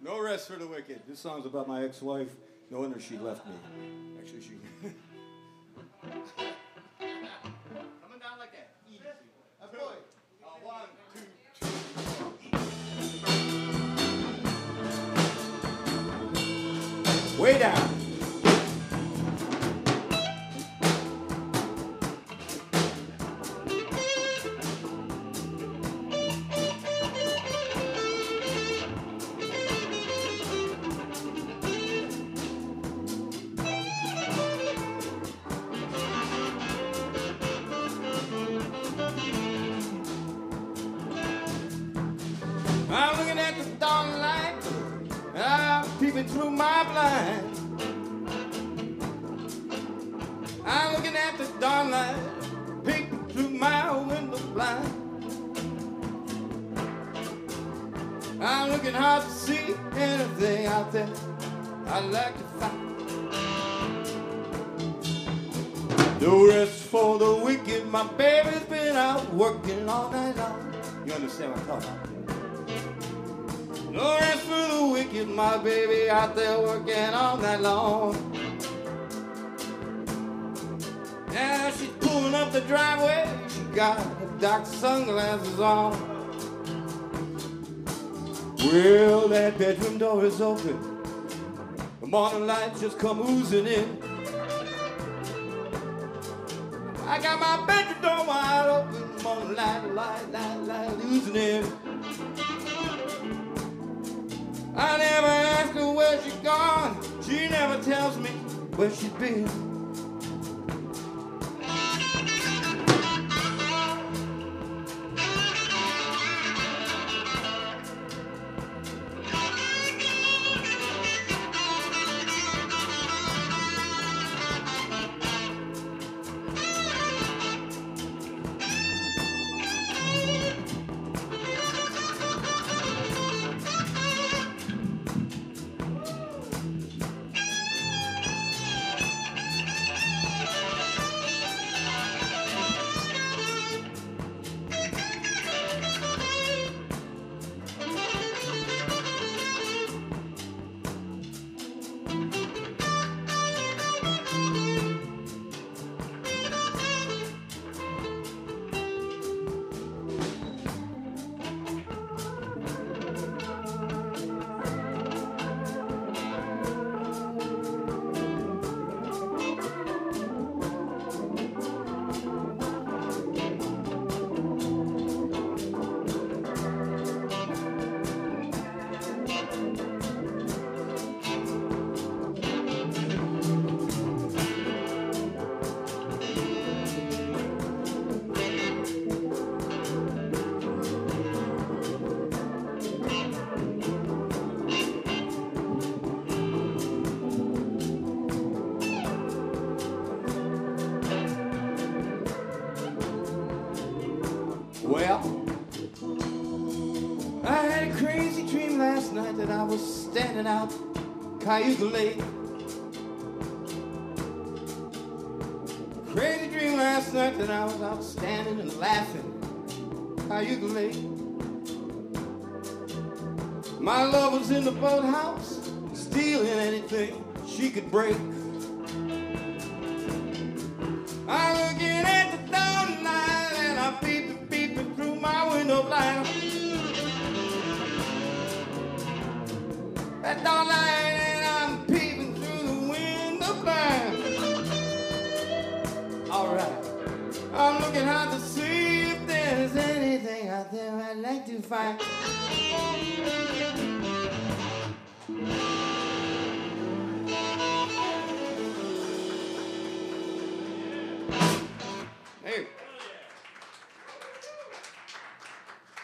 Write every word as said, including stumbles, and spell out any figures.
No rest for the wicked. This song's about my ex-wife. No wonder she left me. Actually, she... Coming down like that. Easy. Uh, boy. Uh, one, two, two. Way down. I'm looking at the dawn light, I'm peeping through my blind. I'm looking at the dawn light, peeping through my window blind. I'm looking hard to see anything out there I'd like to find. No rest for the wicked, my baby's been out working all night long. You understand what I'm talking about? No rest for the wicked, my baby out there working all night long. Now she's pulling up the driveway, she got her dark sunglasses on. Well, that bedroom door is open, the morning light just come oozing in. I got my bedroom door wide open, the morning light, light, light, light oozing in. I never ask her where she's gone. She never tells me where she's been. Well, I had a crazy dream last night that I was standing out Cayuga Lake. Crazy dream last night that I was out standing and laughing Cayuga Lake. My love was in the boathouse, stealing anything she could break. I'm looking at the dawn light and I'm peeping, peeping through my window blind. That dawn light and I'm peeping through the window blind. All right, I'm looking hard to see if there's anything out there I'd like to find.